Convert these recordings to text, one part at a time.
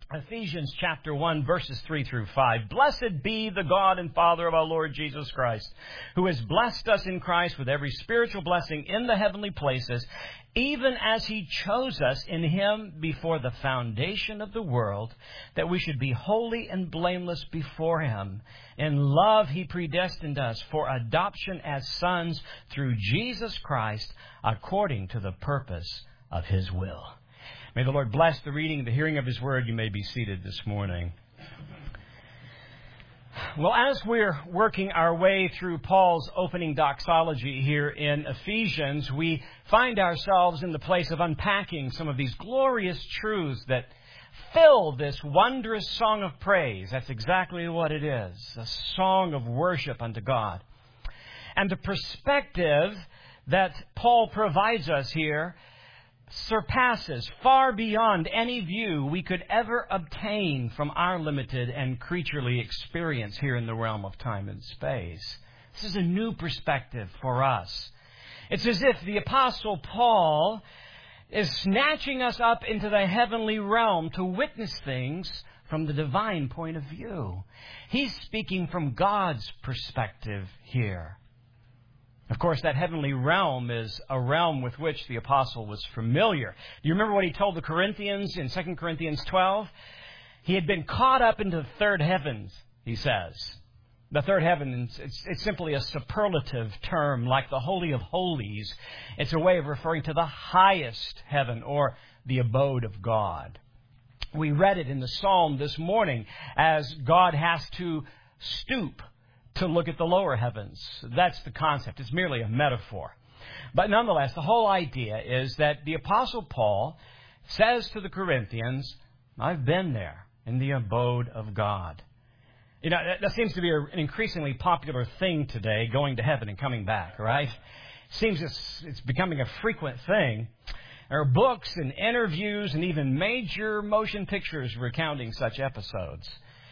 Ephesians chapter 1, verses 3 through 5. Blessed be the God and Father of our Lord Jesus Christ, who has blessed us in Christ with every spiritual blessing in the heavenly places, even as He chose us in Him before the foundation of the world, that we should be holy and blameless before Him. In love He predestined us for adoption as sons through Jesus Christ, according to the purpose of His will. May the Lord bless the reading and the hearing of His Word. You may be seated this morning. Well, as we're working our way through Paul's opening doxology here in Ephesians, we find ourselves in the place of unpacking some of these glorious truths that fill this wondrous song of praise. That's exactly what it is, a song of worship unto God. And the perspective that Paul provides us here surpasses far beyond any view we could ever obtain from our limited and creaturely experience here in the realm of time and space. This is a new perspective for us. It's as if the Apostle Paul is snatching us up into the heavenly realm to witness things from the divine point of view. He's speaking from God's perspective here. Of course, that heavenly realm is a realm with which the apostle was familiar. Do you remember what he told the Corinthians in 2 Corinthians 12? He had been caught up into the third heavens, he says. The third heaven, it's simply a superlative term, like the Holy of Holies. It's a way of referring to the highest heaven, or the abode of God. We read it in the psalm this morning as God has to stoop to look at the lower heavens. That's the concept. It's merely a metaphor. But nonetheless, the whole idea is that the Apostle Paul says to the Corinthians, I've been there in the abode of God. You know, that seems to be an increasingly popular thing today, going to heaven and coming back, right? Seems it's becoming a frequent thing. There are books and interviews and even major motion pictures recounting such episodes.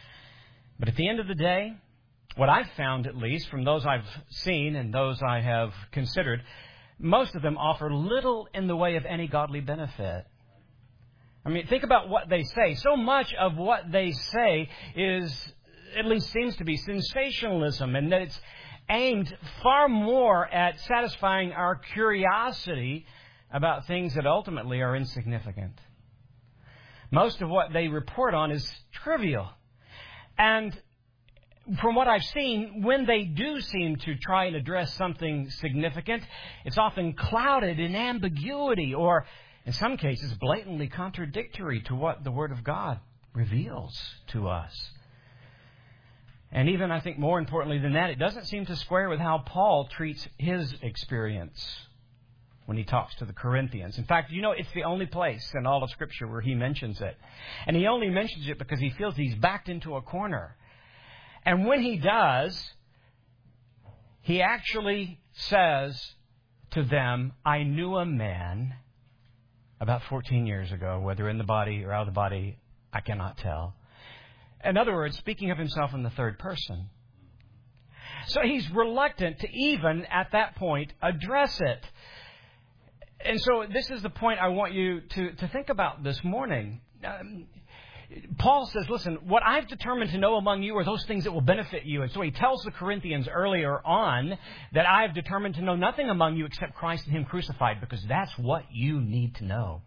But at the end of the day, what I've found, at least, from those I've seen and those I have considered, most of them offer little in the way of any godly benefit. I mean, think about what they say. So much of what they say is, at least seems to be, sensationalism, and that it's aimed far more at satisfying our curiosity about things that ultimately are insignificant. Most of what they report on is trivial. And from what I've seen, when they do seem to try and address something significant, it's often clouded in ambiguity, or in some cases blatantly contradictory to what the Word of God reveals to us. And even, I think, more importantly than that, it doesn't seem to square with how Paul treats his experience when he talks to the Corinthians. In fact, you know, it's the only place in all of Scripture where he mentions it. And he only mentions it because he feels he's backed into a corner. And when he does, he actually says to them, I knew a man about 14 years ago, whether in the body or out of the body, I cannot tell. In other words, speaking of himself in the third person. So he's reluctant to even, at that point, address it. And so this is the point I want you to think about this morning. Paul says, listen, what I've determined to know among you are those things that will benefit you. And so he tells the Corinthians earlier on that I have determined to know nothing among you except Christ and Him crucified, because that's what you need to know.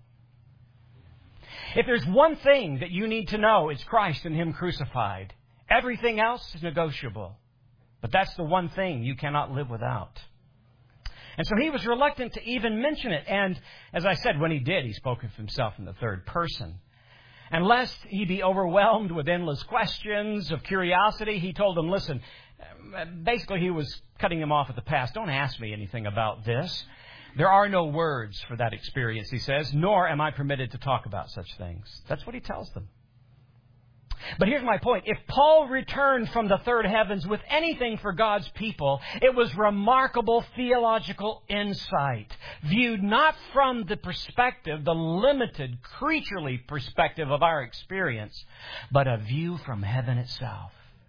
If there's one thing that you need to know, it's Christ and Him crucified. Everything else is negotiable. But that's the one thing you cannot live without. And so he was reluctant to even mention it. And as I said, when he did, he spoke of himself in the third person. And lest he be overwhelmed with endless questions of curiosity, he told them, listen, basically he was cutting them off at the pass. Don't ask me anything about this. There are no words for that experience, he says, nor am I permitted to talk about such things. That's what he tells them. But here's my point. If Paul returned from the third heavens with anything for God's people, it was remarkable theological insight, viewed not from the perspective, the limited, creaturely perspective of our experience, but a view from heaven itself.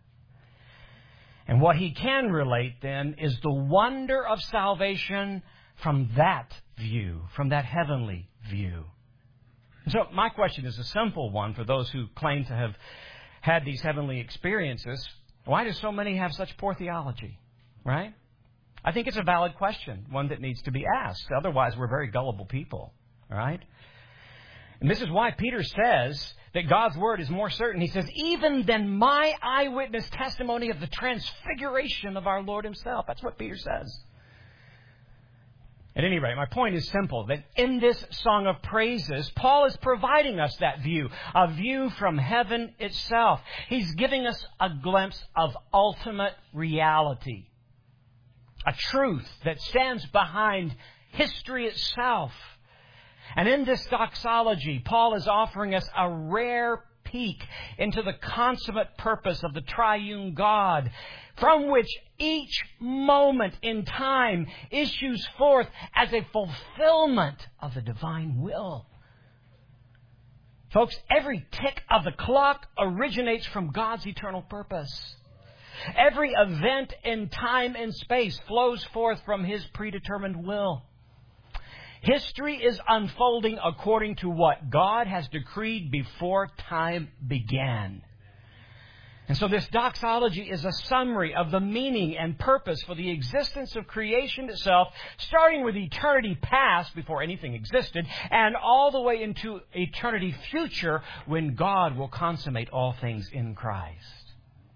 And what he can relate then is the wonder of salvation from that view, from that heavenly view. So my question is a simple one for those who claim to have had these heavenly experiences. Why do so many have such poor theology? Right? I think it's a valid question, one that needs to be asked. Otherwise, we're very gullible people. All right? And this is why Peter says that God's Word is more certain. He says, even than my eyewitness testimony of the transfiguration of our Lord Himself. That's what Peter says. At any rate, my point is simple, that in this song of praises, Paul is providing us that view, a view from heaven itself. He's giving us a glimpse of ultimate reality, a truth that stands behind history itself. And in this doxology, Paul is offering us a rare peek into the consummate purpose of the triune God, from which each moment in time issues forth as a fulfillment of the divine will. Folks, every tick of the clock originates from God's eternal purpose. Every event in time and space flows forth from His predetermined will. History is unfolding according to what God has decreed before time began. And so this doxology is a summary of the meaning and purpose for the existence of creation itself, starting with eternity past, before anything existed, and all the way into eternity future, when God will consummate all things in Christ.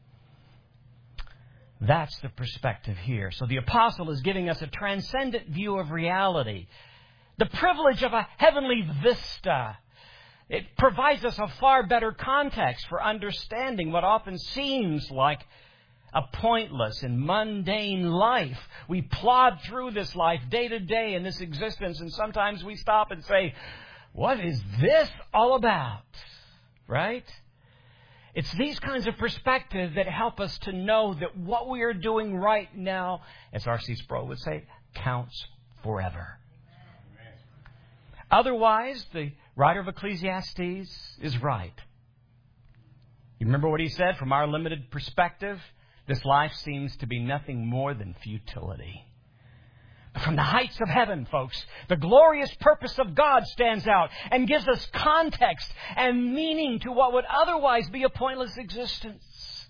That's the perspective here. So the apostle is giving us a transcendent view of reality, the privilege of a heavenly vista. It provides us a far better context for understanding what often seems like a pointless and mundane life. We plod through this life day to day in this existence, and sometimes we stop and say, what is this all about? Right? It's these kinds of perspectives that help us to know that what we are doing right now, as R.C. Sproul would say, counts forever. Otherwise, the writer of Ecclesiastes is right. You remember what he said? From our limited perspective, this life seems to be nothing more than futility. But from the heights of heaven, folks, the glorious purpose of God stands out and gives us context and meaning to what would otherwise be a pointless existence.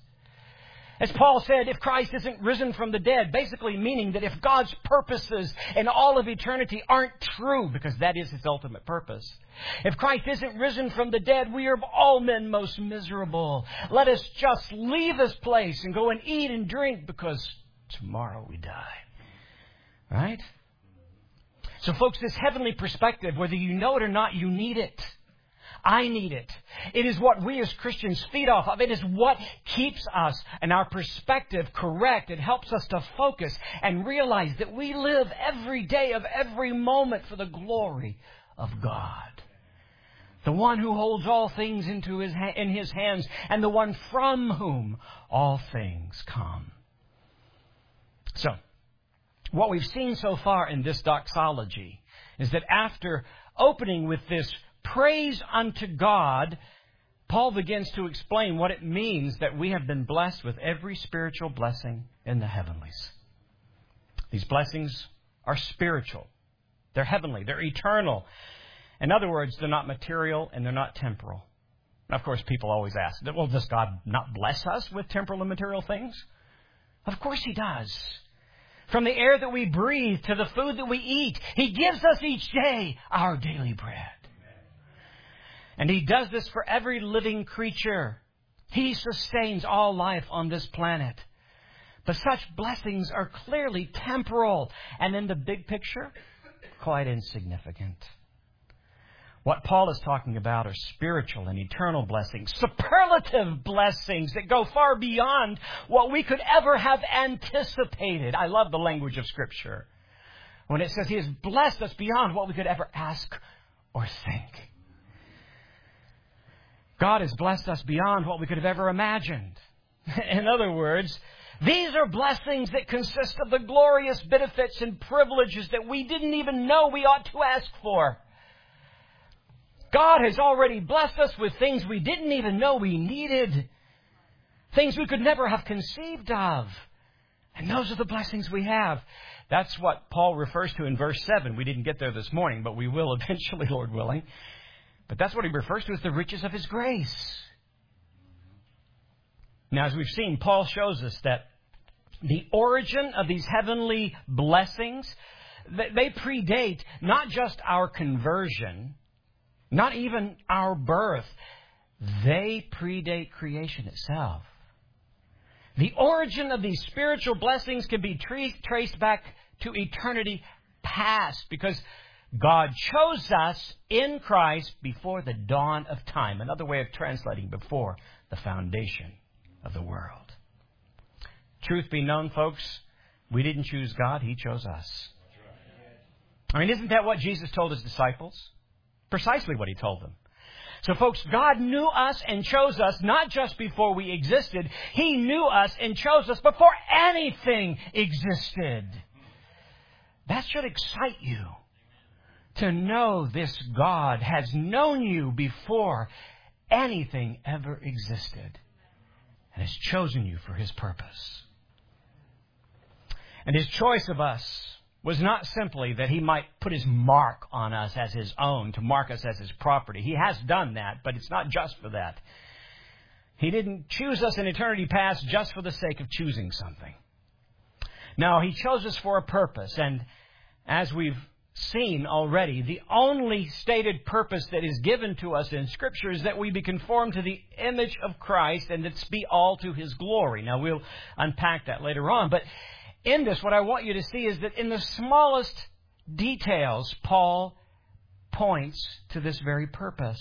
As Paul said, if Christ isn't risen from the dead, basically meaning that if God's purposes in all of eternity aren't true, because that is His ultimate purpose. If Christ isn't risen from the dead, we are of all men most miserable. Let us just leave this place and go and eat and drink, because tomorrow we die. Right? So folks, this heavenly perspective, whether you know it or not, you need it. I need it. It is what we as Christians feed off of. It is what keeps us and our perspective correct. It helps us to focus and realize that we live every day of every moment for the glory of God. The one who holds all things in His hands, and the one from whom all things come. So, what we've seen so far in this doxology is that after opening with this praise unto God, Paul begins to explain what it means that we have been blessed with every spiritual blessing in the heavenlies. These blessings are spiritual. They're heavenly. They're eternal. In other words, they're not material and they're not temporal. And of course, people always ask, well, does God not bless us with temporal and material things? Of course He does. From the air that we breathe to the food that we eat, He gives us each day our daily bread. And He does this for every living creature. He sustains all life on this planet. But such blessings are clearly temporal, and in the big picture, quite insignificant. What Paul is talking about are spiritual and eternal blessings, superlative blessings that go far beyond what we could ever have anticipated. I love the language of Scripture when it says He has blessed us beyond what we could ever ask or think. God has blessed us beyond what we could have ever imagined. In other words, these are blessings that consist of the glorious benefits and privileges that we didn't even know we ought to ask for. God has already blessed us with things we didn't even know we needed. Things we could never have conceived of. And those are the blessings we have. That's what Paul refers to in verse 7. We didn't get there this morning, but we will eventually, Lord willing. But that's what he refers to as the riches of His grace. Now, as we've seen, Paul shows us that the origin of these heavenly blessings, they predate not just our conversion, not even our birth. They predate creation itself. The origin of these spiritual blessings can be traced back to eternity past, because God chose us in Christ before the dawn of time. Another way of translating before the foundation of the world. Truth be known, folks, we didn't choose God, He chose us. I mean, isn't that what Jesus told His disciples? Precisely what He told them. So, folks, God knew us and chose us not just before we existed. He knew us and chose us before anything existed. That should excite you, to know this God has known you before anything ever existed and has chosen you for His purpose. And His choice of us was not simply that He might put His mark on us as His own, to mark us as His property. He has done that, but it's not just for that. He didn't choose us in eternity past just for the sake of choosing something. No, He chose us for a purpose. And as we've seen already, the only stated purpose that is given to us in Scripture is that we be conformed to the image of Christ, and it's be all to His glory. Now, we'll unpack that later on. But in this, what I want you to see is that in the smallest details, Paul points to this very purpose.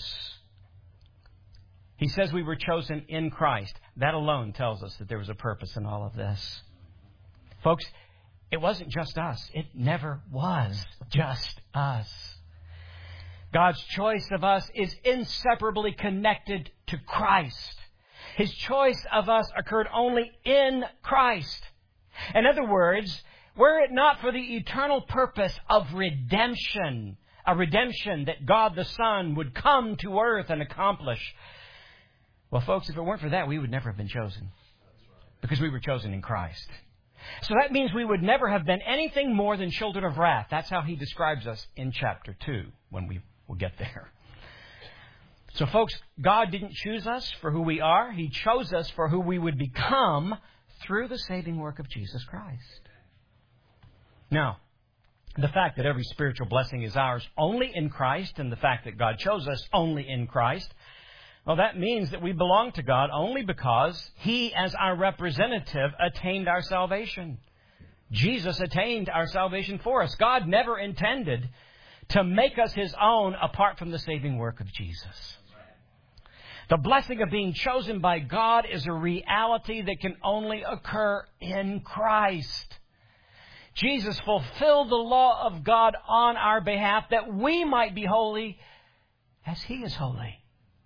He says we were chosen in Christ. That alone tells us that there was a purpose in all of this. Folks, it wasn't just us. It never was just us. God's choice of us is inseparably connected to Christ. His choice of us occurred only in Christ. In other words, were it not for the eternal purpose of redemption, a redemption that God the Son would come to earth and accomplish, well, folks, if it weren't for that, we would never have been chosen, because we were chosen in Christ. So that means we would never have been anything more than children of wrath. That's how He describes us in chapter 2, when we will get there. So, folks, God didn't choose us for who we are. He chose us for who we would become through the saving work of Jesus Christ. Now, the fact that every spiritual blessing is ours only in Christ, and the fact that God chose us only in Christ, well, that means that we belong to God only because He, as our representative, attained our salvation. Jesus attained our salvation for us. God never intended to make us His own apart from the saving work of Jesus. The blessing of being chosen by God is a reality that can only occur in Christ. Jesus fulfilled the law of God on our behalf that we might be holy as He is holy.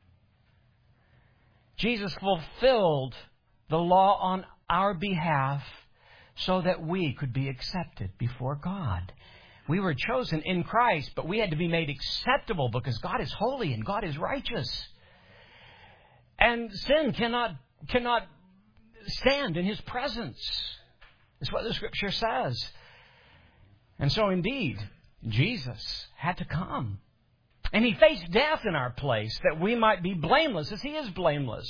Jesus fulfilled the law on our behalf so that we could be accepted before God. We were chosen in Christ, but we had to be made acceptable because God is holy and God is righteous. And sin cannot stand in His presence. That's what the Scripture says. And so indeed, Jesus had to come. And He faced death in our place that we might be blameless as He is blameless.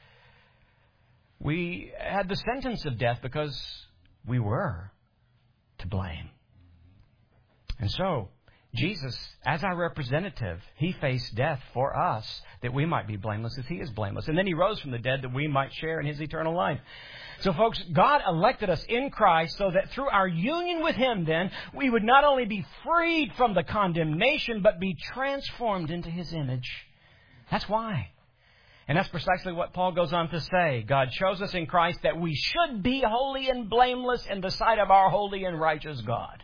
We had the sentence of death because we were to blame. And so, Jesus, as our representative, He faced death for us that we might be blameless as He is blameless. And then He rose from the dead that we might share in His eternal life. So, folks, God elected us in Christ so that through our union with Him, then, we would not only be freed from the condemnation, but be transformed into His image. That's why. And that's precisely what Paul goes on to say. God chose us in Christ that we should be holy and blameless in the sight of our holy and righteous God.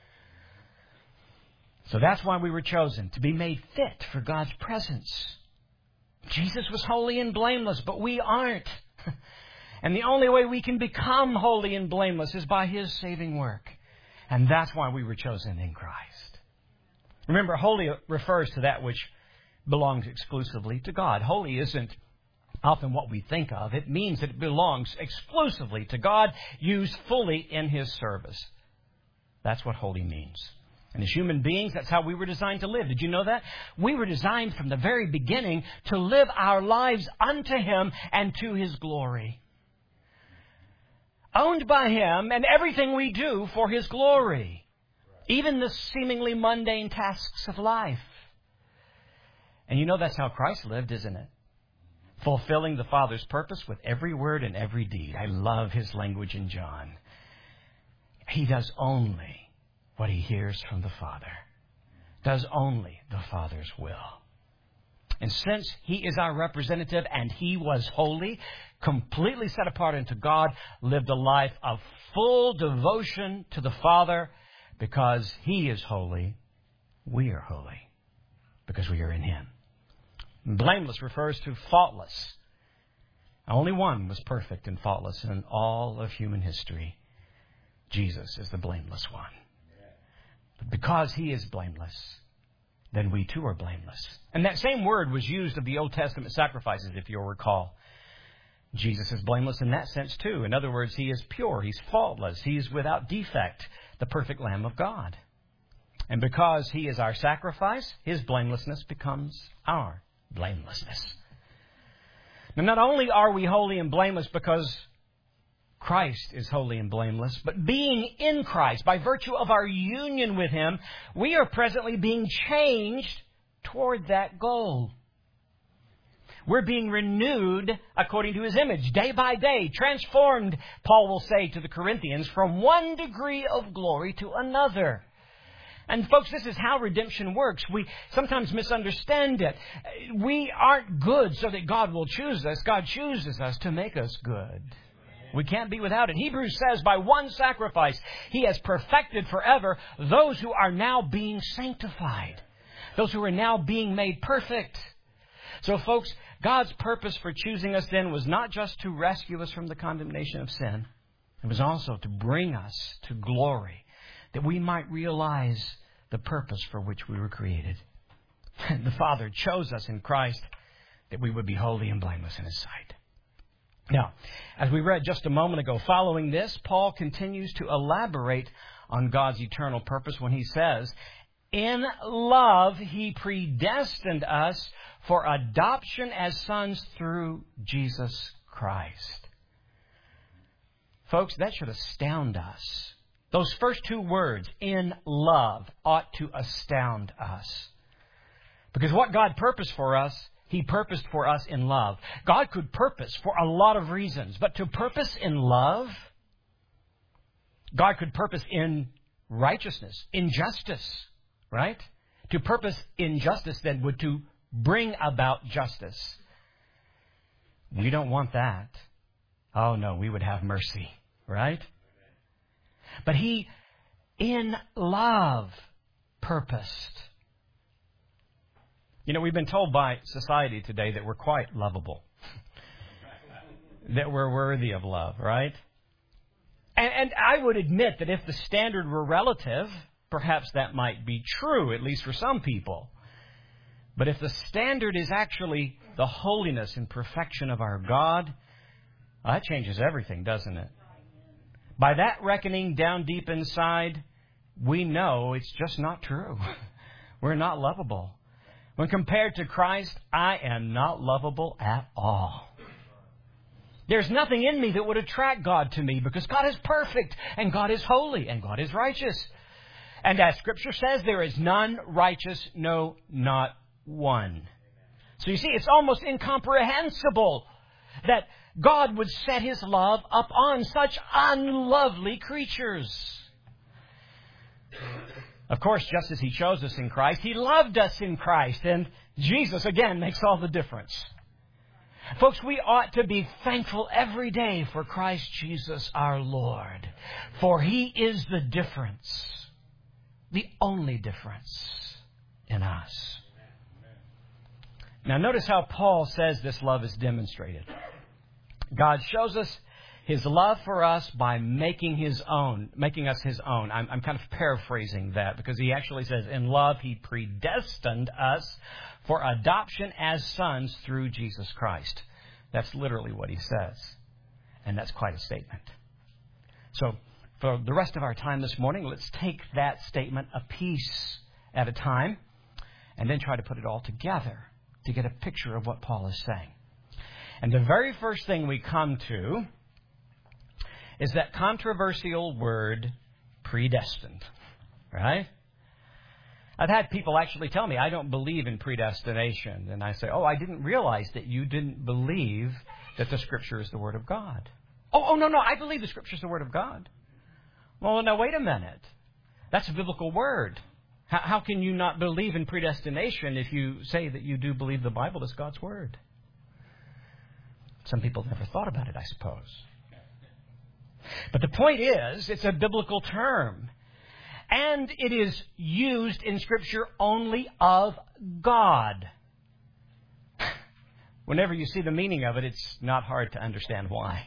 So that's why we were chosen, to be made fit for God's presence. Jesus was holy and blameless, but we aren't. And the only way we can become holy and blameless is by His saving work. And that's why we were chosen in Christ. Remember, holy refers to that which belongs exclusively to God. Holy isn't often what we think of. It means that it belongs exclusively to God, used fully in His service. That's what holy means. And as human beings, that's how we were designed to live. Did you know that? We were designed from the very beginning to live our lives unto Him and to His glory. Owned by Him and everything we do for His glory. Even the seemingly mundane tasks of life. And you know that's how Christ lived, isn't it? Fulfilling the Father's purpose with every word and every deed. I love His language in John. He does only what He hears from the Father. Does only the Father's will. And since He is our representative and He was holy, completely set apart unto God, lived a life of full devotion to the Father, because He is holy, we are holy, because we are in Him. Blameless refers to faultless. Only one was perfect and faultless in all of human history. Jesus is the blameless one. But because He is blameless, then we too are blameless. And that same word was used of the Old Testament sacrifices, if you'll recall. Jesus is blameless in that sense too. In other words, He is pure. He's faultless. He is without defect, the perfect Lamb of God. And because He is our sacrifice, His blamelessness becomes our blamelessness. Now, not only are we holy and blameless because Christ is holy and blameless, but being in Christ, by virtue of our union with Him, we are presently being changed toward that goal. We're being renewed according to His image, day by day, transformed, Paul will say to the Corinthians, from one degree of glory to another. And folks, this is how redemption works. We sometimes misunderstand it. We aren't good so that God will choose us. God chooses us to make us good. We can't be without it. Hebrews says, by one sacrifice, He has perfected forever those who are now being sanctified. Those who are now being made perfect. So, folks, God's purpose for choosing us then was not just to rescue us from the condemnation of sin. It was also to bring us to glory, that we might realize the purpose for which we were created. The Father chose us in Christ that we would be holy and blameless in His sight. Now, as we read just a moment ago, following this, Paul continues to elaborate on God's eternal purpose when he says, in love He predestined us for adoption as sons through Jesus Christ. Folks, that should astound us. Those first two words, in love, ought to astound us. Because what God purposed for us, He purposed for us in love. God could purpose for a lot of reasons, but to purpose in love, God could purpose in righteousness, in justice, right? To purpose in justice then would to bring about justice. We don't want that. Oh no, we would have mercy, right? But He, in love, purposed. You know, we've been told by society today that we're quite lovable. That we're worthy of love, right? And I would admit that if the standard were relative, perhaps that might be true, at least for some people. But if the standard is actually the holiness and perfection of our God, that changes everything, doesn't it? By that reckoning down deep inside, we know it's just not true. We're not lovable. When compared to Christ, I am not lovable at all. There's nothing in me that would attract God to me because God is perfect and God is holy and God is righteous. And as Scripture says, there is none righteous, no, not one. So you see, it's almost incomprehensible that God would set His love upon such unlovely creatures. Of course, just as He chose us in Christ, He loved us in Christ. And Jesus, again, makes all the difference. Folks, we ought to be thankful every day for Christ Jesus our Lord. For He is the difference. The only difference in us. Now notice how Paul says this love is demonstrated. God shows us His love for us by making us His own. I'm kind of paraphrasing that because he actually says, in love He predestined us for adoption as sons through Jesus Christ. That's literally what he says. And that's quite a statement. So, For the rest of our time this morning, let's take that statement a piece at a time and then try to put it all together to get a picture of what Paul is saying. And the very first thing we come to is that controversial word, predestined. Right? I've had people actually tell me, I don't believe in predestination. And I say, oh, I didn't realize that you didn't believe that the Scripture is the Word of God. Oh, no, I believe the Scripture is the Word of God. Well, now, wait a minute. That's a biblical word. How can you not believe in predestination if you say that you do believe the Bible is God's Word? Some people never thought about it, I suppose. But the point is, it's a biblical term. And it is used in Scripture only of God. Whenever you see the meaning of it, it's not hard to understand why.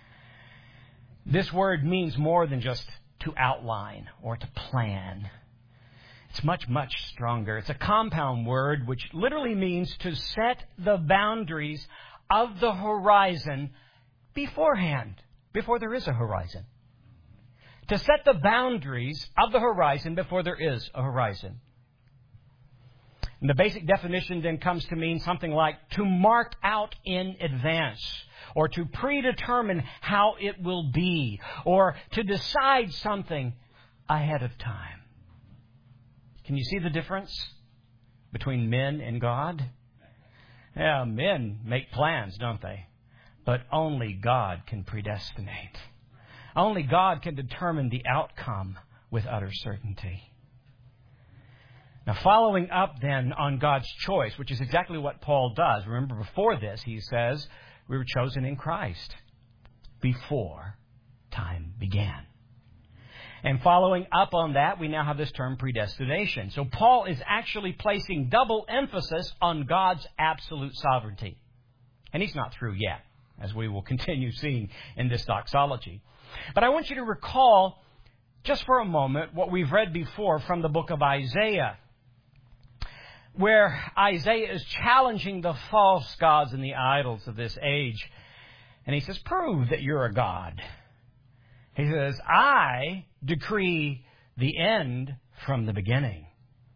This word means more than just to outline or to plan. It's much, much stronger. It's a compound word which literally means to set the boundaries of the horizon beforehand, before there is a horizon. To set the boundaries of the horizon before there is a horizon. And the basic definition then comes to mean something like to mark out in advance, or to predetermine how it will be, or to decide something ahead of time. Can you see the difference between men and God? Yeah, men make plans, don't they? But only God can predestinate. Only God can determine the outcome with utter certainty. Now, following up then on God's choice, which is exactly what Paul does. Remember, before this, he says, we were chosen in Christ before time began. And following up on that, we now have this term predestination. So Paul is actually placing double emphasis on God's absolute sovereignty. And he's not through yet, as we will continue seeing in this doxology. But I want you to recall, just for a moment, what we've read before from the book of Isaiah, where Isaiah is challenging the false gods and the idols of this age. And he says, prove that you're a god. He says, I decree the end from the beginning.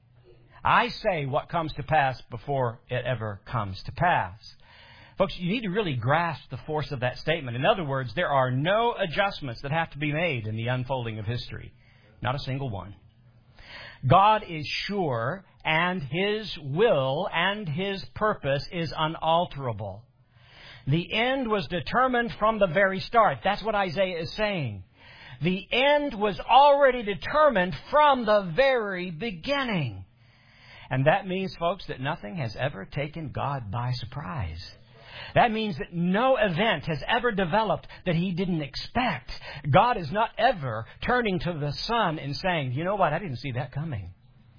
I say what comes to pass before it ever comes to pass. Folks, you need to really grasp the force of that statement. In other words, there are no adjustments that have to be made in the unfolding of history. Not a single one. God is sure, and His will and His purpose is unalterable. The end was determined from the very start. That's what Isaiah is saying. The end was already determined from the very beginning. And that means, folks, that nothing has ever taken God by surprise. That means that no event has ever developed that He didn't expect. God is not ever turning to the sun and saying, you know what, I didn't see that coming.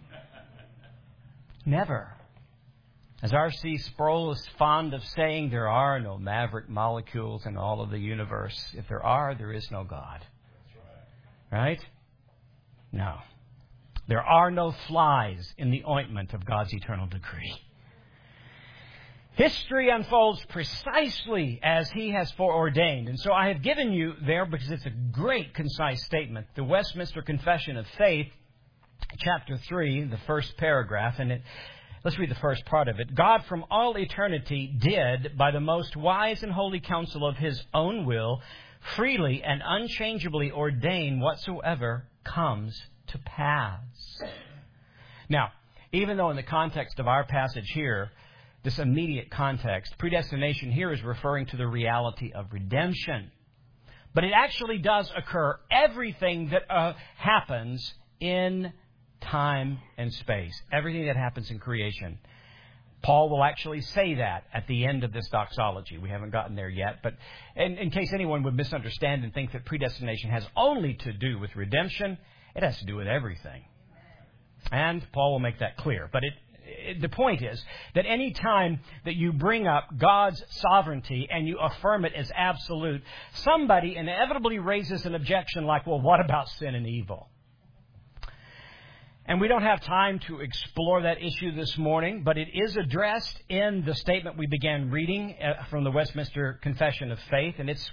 Never. As R.C. Sproul is fond of saying, there are no maverick molecules in all of the universe. If there are, there is no God. Right? No. There are no flies in the ointment of God's eternal decree. History unfolds precisely as He has foreordained. And so I have given you there, because it's a great concise statement, the Westminster Confession of Faith, chapter 3, the first paragraph. And let's read the first part of it. God from all eternity did, by the most wise and holy counsel of His own will, freely and unchangeably ordain whatsoever comes to pass. Now, even though in the context of our passage here, this immediate context, predestination here is referring to the reality of redemption. But it actually does occur. Everything that happens in time and space, everything that happens in creation. Paul will actually say that at the end of this doxology. We haven't gotten there yet, but in case anyone would misunderstand and think that predestination has only to do with redemption, it has to do with everything. And Paul will make that clear. But the point is that any time that you bring up God's sovereignty and you affirm it as absolute, somebody inevitably raises an objection like, well, what about sin and evil? And we don't have time to explore that issue this morning, but it is addressed in the statement we began reading from the Westminster Confession of Faith, and it's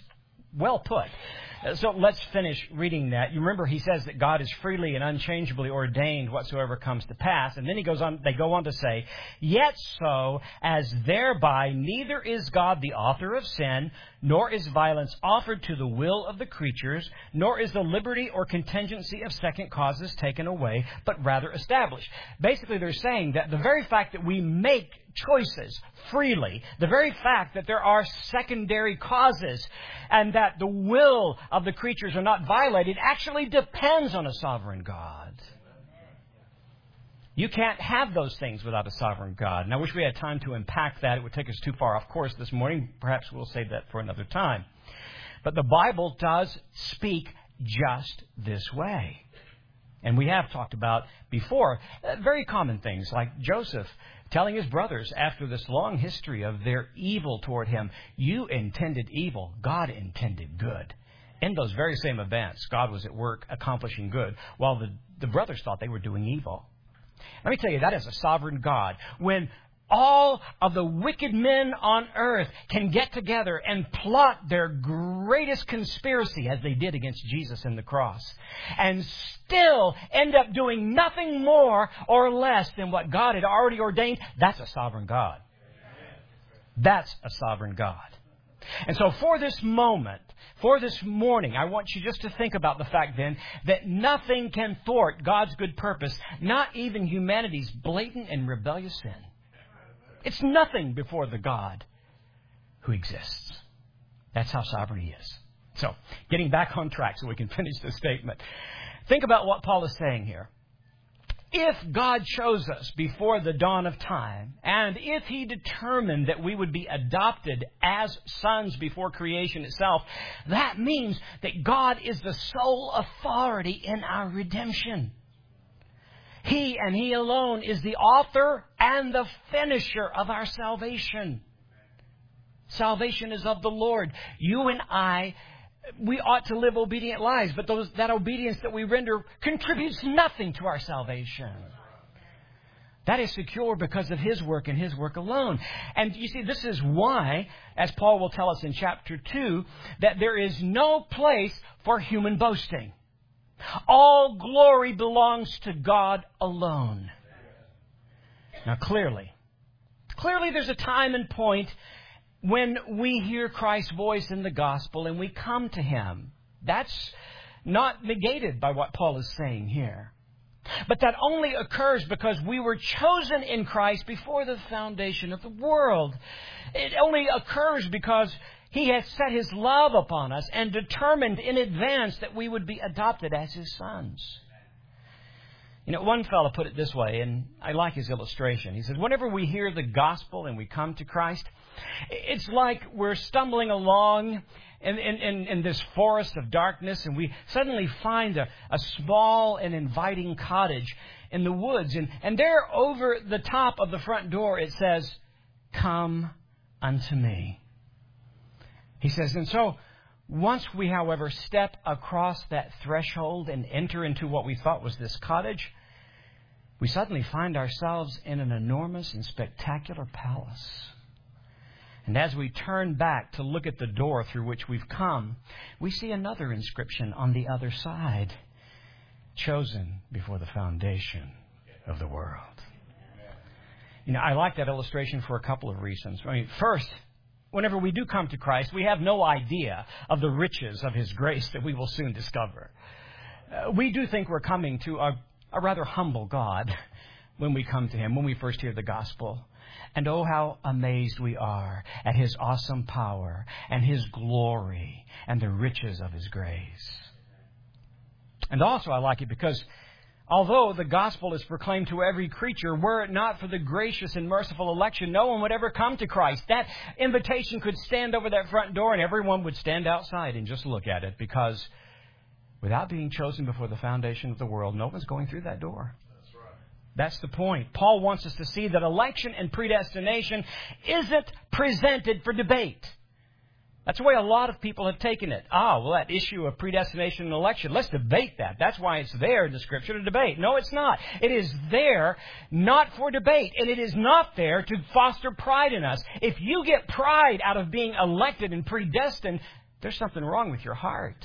well put. So let's finish reading that. You remember he says that God is freely and unchangeably ordained whatsoever comes to pass. And then they go on to say, yet so as thereby neither is God the author of sin, nor is violence offered to the will of the creatures, nor is the liberty or contingency of second causes taken away, but rather established. Basically, they're saying that the very fact that we make choices freely, the very fact that there are secondary causes and that the will of the creatures are not violated actually depends on a sovereign God. You can't have those things without a sovereign God. And I wish we had time to unpack that. It would take us too far off course this morning. Perhaps we'll save that for another time. But the Bible does speak just this way. And we have talked about before very common things like Joseph telling his brothers after this long history of their evil toward him, you intended evil, God intended good. In those very same events, God was at work accomplishing good, while the brothers thought they were doing evil. Let me tell you, that is a sovereign God. When all of the wicked men on earth can get together and plot their greatest conspiracy, as they did against Jesus in the cross, and still end up doing nothing more or less than what God had already ordained, that's a sovereign God. That's a sovereign God. And so for this moment, for this morning, I want you just to think about the fact then that nothing can thwart God's good purpose, not even humanity's blatant and rebellious sin. It's nothing before the God who exists. That's how sovereign He is. So, getting back on track so we can finish this statement. Think about what Paul is saying here. If God chose us before the dawn of time, and if He determined that we would be adopted as sons before creation itself, that means that God is the sole authority in our redemption. He and He alone is the author and the finisher of our salvation. Salvation is of the Lord. You and I, we ought to live obedient lives, but that obedience that we render contributes nothing to our salvation. That is secure because of His work and His work alone. And you see, this is why, as Paul will tell us in chapter 2, that there is no place for human boasting. All glory belongs to God alone. Now, clearly there's a time and point when we hear Christ's voice in the gospel and we come to Him. That's not negated by what Paul is saying here. But that only occurs because we were chosen in Christ before the foundation of the world. It only occurs because He has set His love upon us and determined in advance that we would be adopted as His sons. You know, one fellow put it this way, and I like his illustration. He says, whenever we hear the gospel and we come to Christ, it's like we're stumbling along in this forest of darkness, and we suddenly find a small and inviting cottage in the woods. And there over the top of the front door it says, "Come unto me." He says, and so once we, however, step across that threshold and enter into what we thought was this cottage, we suddenly find ourselves in an enormous and spectacular palace. And as we turn back to look at the door through which we've come, we see another inscription on the other side, "Chosen before the foundation of the world." You know, I like that illustration for a couple of reasons. I mean, first, whenever we do come to Christ, we have no idea of the riches of His grace that we will soon discover. We do think we're coming to a rather humble God when we come to Him, when we first hear the gospel. And oh, how amazed we are at His awesome power and His glory and the riches of His grace. And also I like it because although the gospel is proclaimed to every creature, were it not for the gracious and merciful election, no one would ever come to Christ. That invitation could stand over that front door and everyone would stand outside and just look at it, because without being chosen before the foundation of the world, no one's going through that door. That's right. That's the point. Paul wants us to see that election and predestination isn't presented for debate. That's the way a lot of people have taken it. That issue of predestination and election, let's debate that. That's why it's there in the Scripture to debate. No, it's not. It is there not for debate, and it is not there to foster pride in us. If you get pride out of being elected and predestined, there's something wrong with your heart.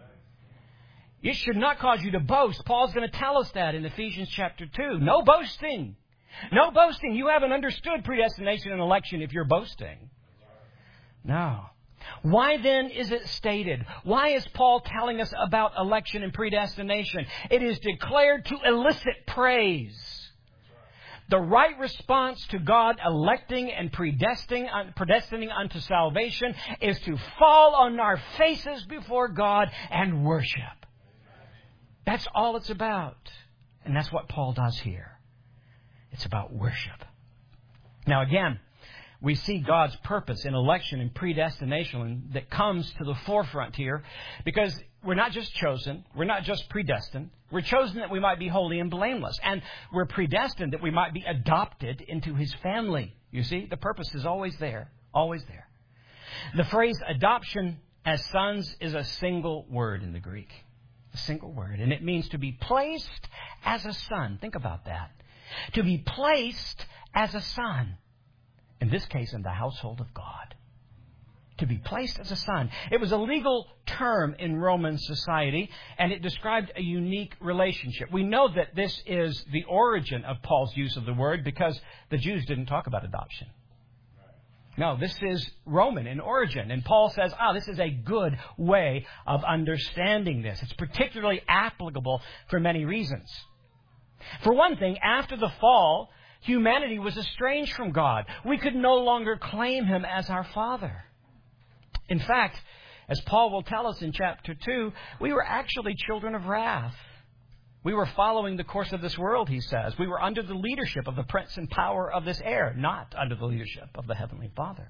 It should not cause you to boast. Paul's going to tell us that in Ephesians chapter 2. No boasting. No boasting. You haven't understood predestination and election if you're boasting. No. Why then is it stated? Why is Paul telling us about election and predestination? It is declared to elicit praise. The right response to God electing and predestining unto salvation is to fall on our faces before God and worship. That's all it's about. And that's what Paul does here. It's about worship. Now again, we see God's purpose in election and predestination that comes to the forefront here because we're not just chosen, we're not just predestined. We're chosen that we might be holy and blameless. And we're predestined that we might be adopted into His family. You see, the purpose is always there, always there. The phrase adoption as sons is a single word in the Greek. A single word. And it means to be placed as a son. Think about that. To be placed as a son. In this case, in the household of God. To be placed as a son. It was a legal term in Roman society, and it described a unique relationship. We know that this is the origin of Paul's use of the word because the Jews didn't talk about adoption. No, this is Roman in origin. And Paul says, this is a good way of understanding this. It's particularly applicable for many reasons. For one thing, after the fall, humanity was estranged from God. We could no longer claim Him as our Father. In fact, as Paul will tell us in chapter 2, we were actually children of wrath. We were following the course of this world, he says. We were under the leadership of the prince and power of this air, not under the leadership of the Heavenly Father.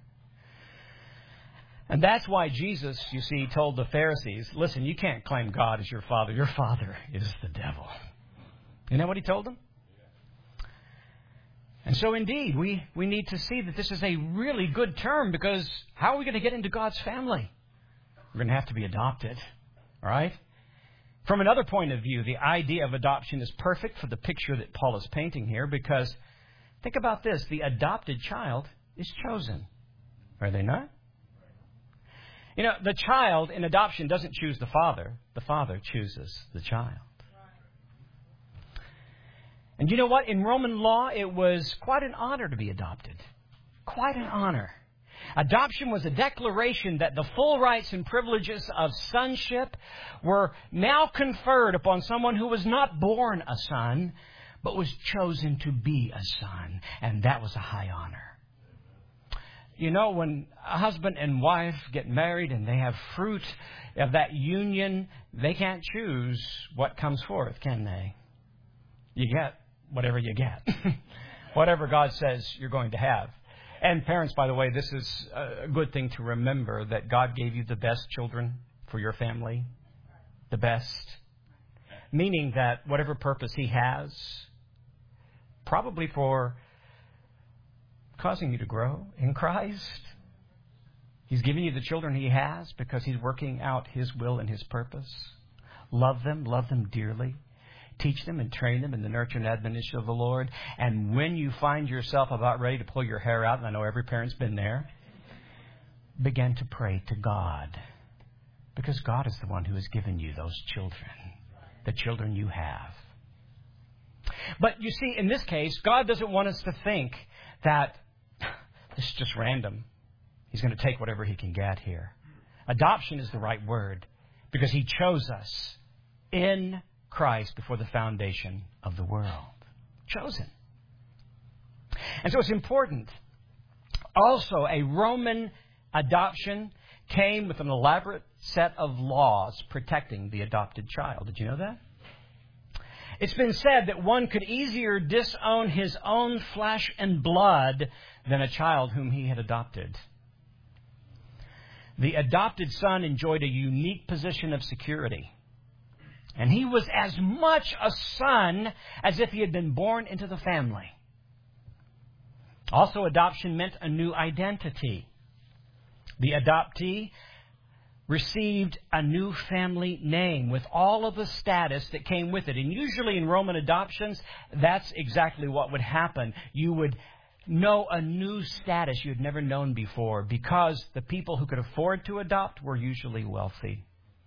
And that's why Jesus, you see, told the Pharisees, listen, you can't claim God as your Father. Your father is the devil. Isn't that what He told them? And so indeed, we need to see that this is a really good term because how are we going to get into God's family? We're going to have to be adopted. All right? From another point of view, the idea of adoption is perfect for the picture that Paul is painting here because think about this. The adopted child is chosen. Are they not? You know, the child in adoption doesn't choose the father. The father chooses the child. And you know what? In Roman law, it was quite an honor to be adopted. Quite an honor. Adoption was a declaration that the full rights and privileges of sonship were now conferred upon someone who was not born a son, but was chosen to be a son. And that was a high honor. You know, when a husband and wife get married and they have fruit of that union, they can't choose what comes forth, can they? You get whatever you get. Whatever God says you're going to have. And parents, by the way, this is a good thing to remember that God gave you the best children for your family. The best. Meaning that whatever purpose He has, probably for causing you to grow in Christ, He's giving you the children He has because He's working out His will and His purpose. Love them dearly. Teach them and train them in the nurture and admonition of the Lord. And when you find yourself about ready to pull your hair out, and I know every parent's been there, begin to pray to God. Because God is the one who has given you those children. The children you have. But you see, in this case, God doesn't want us to think that this is just random. He's going to take whatever He can get here. Adoption is the right word. Because He chose us in Christ before the foundation of the world. Chosen. And so it's important. Also, a Roman adoption came with an elaborate set of laws protecting the adopted child. Did you know that? It's been said that one could easier disown his own flesh and blood than a child whom he had adopted. The adopted son enjoyed a unique position of security. And he was as much a son as if he had been born into the family. Also, adoption meant a new identity. The adoptee received a new family name with all of the status that came with it. And usually in Roman adoptions, that's exactly what would happen. You would know a new status you had never known before because the people who could afford to adopt were usually wealthy.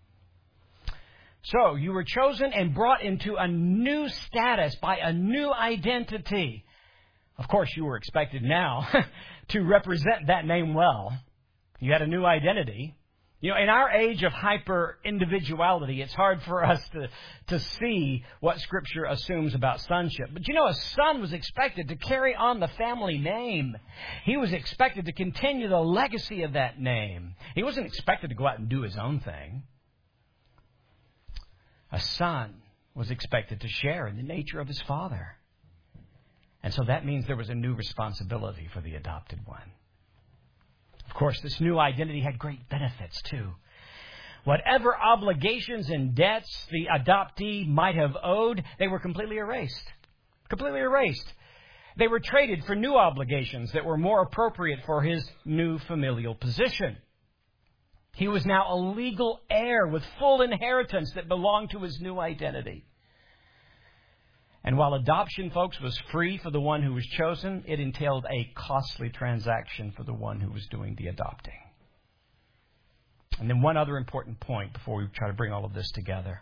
So you were chosen and brought into a new status by a new identity. Of course, you were expected now to represent that name well. You had a new identity. You know, in our age of hyper-individuality, it's hard for us to see what Scripture assumes about sonship. But you know, a son was expected to carry on the family name. He was expected to continue the legacy of that name. He wasn't expected to go out and do his own thing. A son was expected to share in the nature of his father. And so that means there was a new responsibility for the adopted one. Of course, this new identity had great benefits, too. Whatever obligations and debts the adoptee might have owed, they were completely erased. Completely erased. They were traded for new obligations that were more appropriate for his new familial position. He was now a legal heir with full inheritance that belonged to his new identity. And while adoption, folks, was free for the one who was chosen, it entailed a costly transaction for the one who was doing the adopting. And then one other important point before we try to bring all of this together.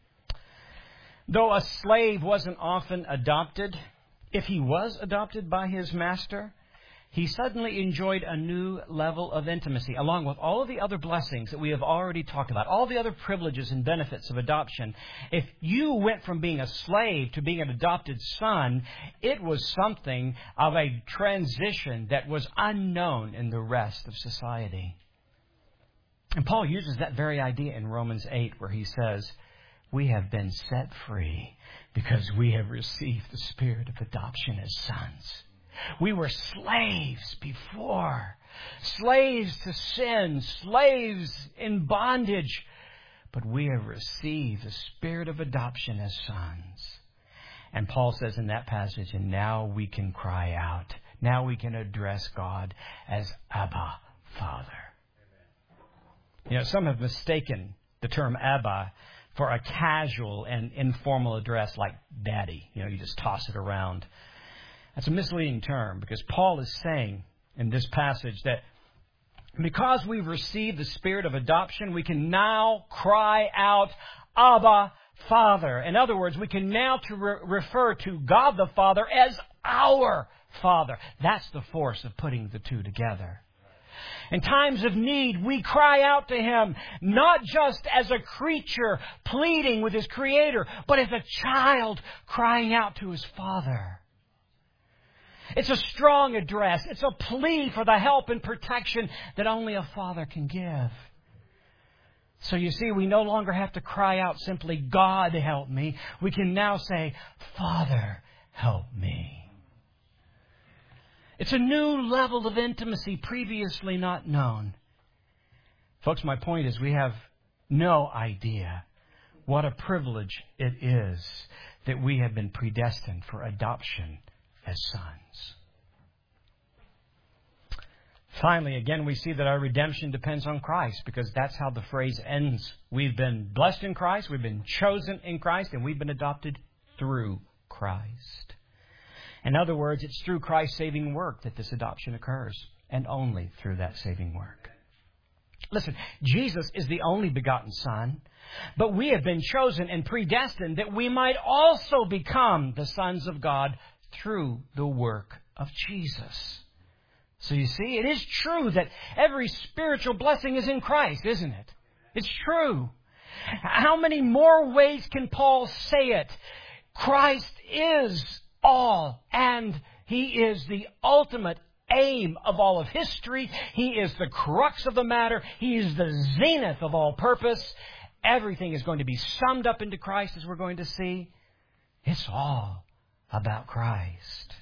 Though a slave wasn't often adopted, if he was adopted by his master, he suddenly enjoyed a new level of intimacy, along with all of the other blessings that we have already talked about, all the other privileges and benefits of adoption. If you went from being a slave to being an adopted son, it was something of a transition that was unknown in the rest of society. And Paul uses that very idea in Romans 8, where he says, we have been set free because we have received the spirit of adoption as sons. We were slaves before, slaves to sin, slaves in bondage, but we have received the spirit of adoption as sons. And Paul says in that passage, and now we can cry out, now we can address God as Abba, Father. You know, some have mistaken the term Abba for a casual and informal address like Daddy. You know, you just toss it around. That's a misleading term because Paul is saying in this passage that because we've received the spirit of adoption, we can now cry out, Abba, Father. In other words, we can now refer to God the Father as our Father. That's the force of putting the two together. In times of need, we cry out to Him, not just as a creature pleading with his Creator, but as a child crying out to his Father. It's a strong address. It's a plea for the help and protection that only a father can give. So you see, we no longer have to cry out simply, God help me. We can now say, Father help me. It's a new level of intimacy previously not known. Folks, my point is we have no idea what a privilege it is that we have been predestined for adoption as sons. Finally, again, we see that our redemption depends on Christ because that's how the phrase ends. We've been blessed in Christ, we've been chosen in Christ, and we've been adopted through Christ. In other words, it's through Christ's saving work that this adoption occurs, and only through that saving work. Listen, Jesus is the only begotten Son, but we have been chosen and predestined that we might also become the sons of God through the work of Jesus. So you see, it is true that every spiritual blessing is in Christ, isn't it? It's true. How many more ways can Paul say it? Christ is all, and He is the ultimate aim of all of history. He is the crux of the matter. He is the zenith of all purpose. Everything is going to be summed up into Christ, as we're going to see. It's all about Christ.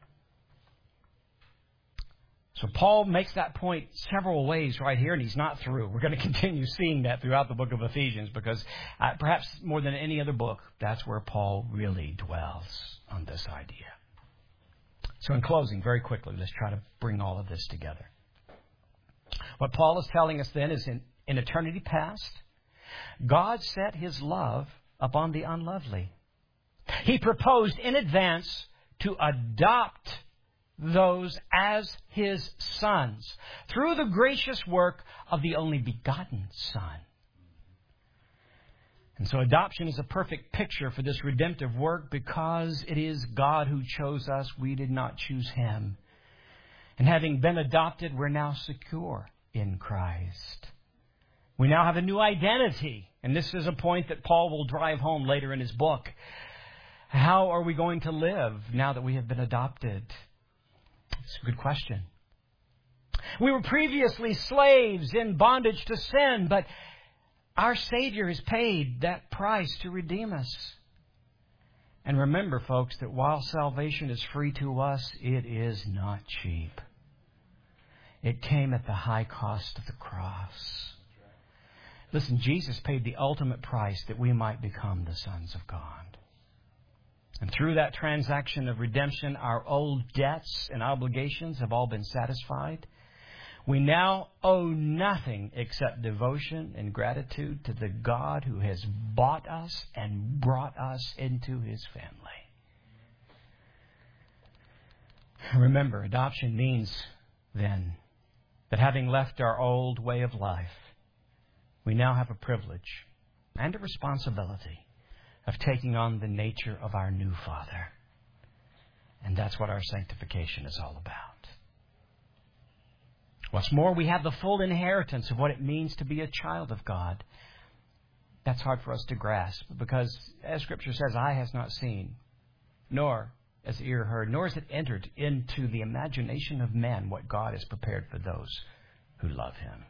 So Paul makes that point several ways right here, and he's not through. We're going to continue seeing that throughout the book of Ephesians because perhaps more than any other book, that's where Paul really dwells on this idea. So in closing, very quickly, let's try to bring all of this together. What Paul is telling us then is in eternity past, God set His love upon the unlovely. He proposed in advance to adopt those as His sons through the gracious work of the only begotten Son. And so adoption is a perfect picture for this redemptive work because it is God who chose us. We did not choose Him. And having been adopted, we're now secure in Christ. We now have a new identity. And this is a point that Paul will drive home later in his book. How are we going to live now that we have been adopted? It's a good question. We were previously slaves in bondage to sin, but our Savior has paid that price to redeem us. And remember, folks, that while salvation is free to us, it is not cheap. It came at the high cost of the cross. Listen, Jesus paid the ultimate price that we might become the sons of God. And through that transaction of redemption, our old debts and obligations have all been satisfied. We now owe nothing except devotion and gratitude to the God who has bought us and brought us into His family. Remember, adoption means then that having left our old way of life, we now have a privilege and a responsibility of taking on the nature of our new Father. And that's what our sanctification is all about. What's more, we have the full inheritance of what it means to be a child of God. That's hard for us to grasp because, as Scripture says, eye has not seen, nor has ear heard, nor has it entered into the imagination of men what God has prepared for those who love Him.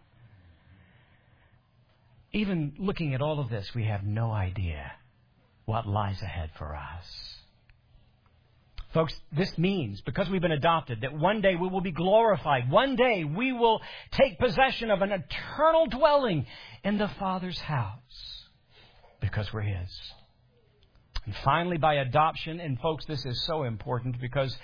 Even looking at all of this, we have no idea what lies ahead for us. Folks, this means, because we've been adopted, that one day we will be glorified. One day we will take possession of an eternal dwelling in the Father's house because we're His. And finally, by adoption, and folks, this is so important because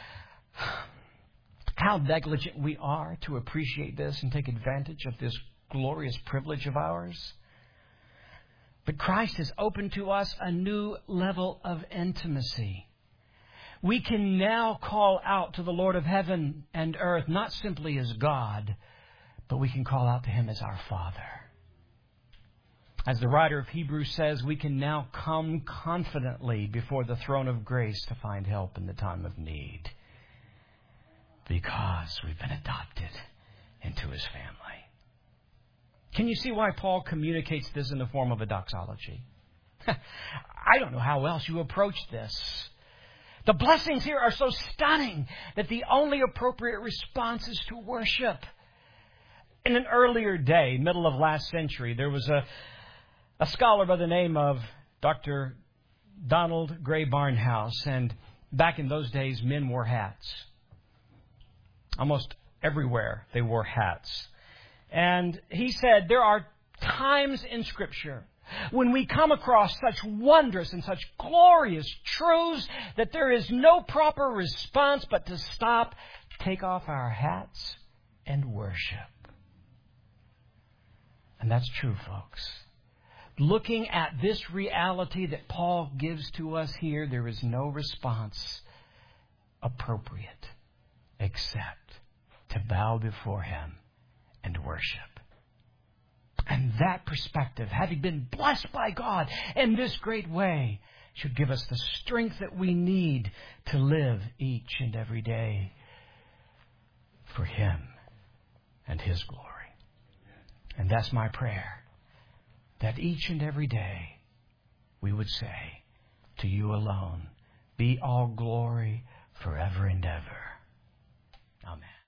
how negligent we are to appreciate this and take advantage of this glorious privilege of ours. But Christ has opened to us a new level of intimacy. We can now call out to the Lord of heaven and earth, not simply as God, but we can call out to Him as our Father. As the writer of Hebrews says, we can now come confidently before the throne of grace to find help in the time of need, because we've been adopted into His family. Can you see why Paul communicates this in the form of a doxology? I don't know how else you approach this. The blessings here are so stunning that the only appropriate response is to worship. In an earlier day, middle of last century, there was a scholar by the name of Dr. Donald Gray Barnhouse. And back in those days, men wore hats. Almost everywhere they wore hats. And he said there are times in Scripture when we come across such wondrous and such glorious truths that there is no proper response but to stop, take off our hats, and worship. And that's true, folks. Looking at this reality that Paul gives to us here, there is no response appropriate except to bow before Him and worship. And that perspective, having been blessed by God in this great way, should give us the strength that we need to live each and every day for Him and His glory. And that's my prayer, that each and every day we would say, to You alone be all glory forever and ever. Amen.